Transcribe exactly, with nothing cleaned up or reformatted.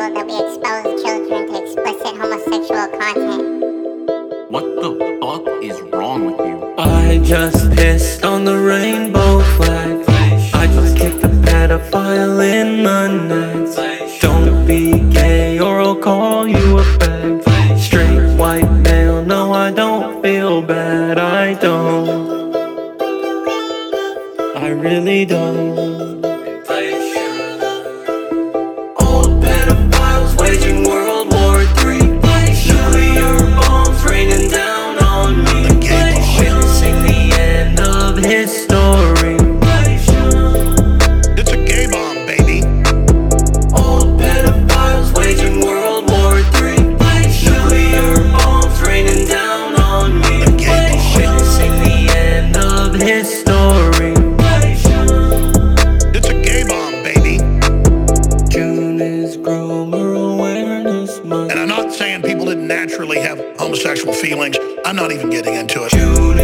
illegal that we expose children to explicit homosexual content. What the fuck is wrong with you? I just pissed on the rainbow flag. I just kicked the pedophile in the nuts. Don't be gay or I'll call you a fag. Straight white male, no I don't feel bad. I don't, I really don't. Old pedophiles waging World War Three. Nuclear bombs raining down on me. Witnessing the end of history. It's a gay bomb, baby. Old pedophiles waging World War Three. Nuclear bombs raining down on me. Witnessing the end of history. It's a gay bomb, baby. June is Groomer Awareness Month. And I'm not saying people didn't naturally have homosexual feelings. I'm not even getting into it. June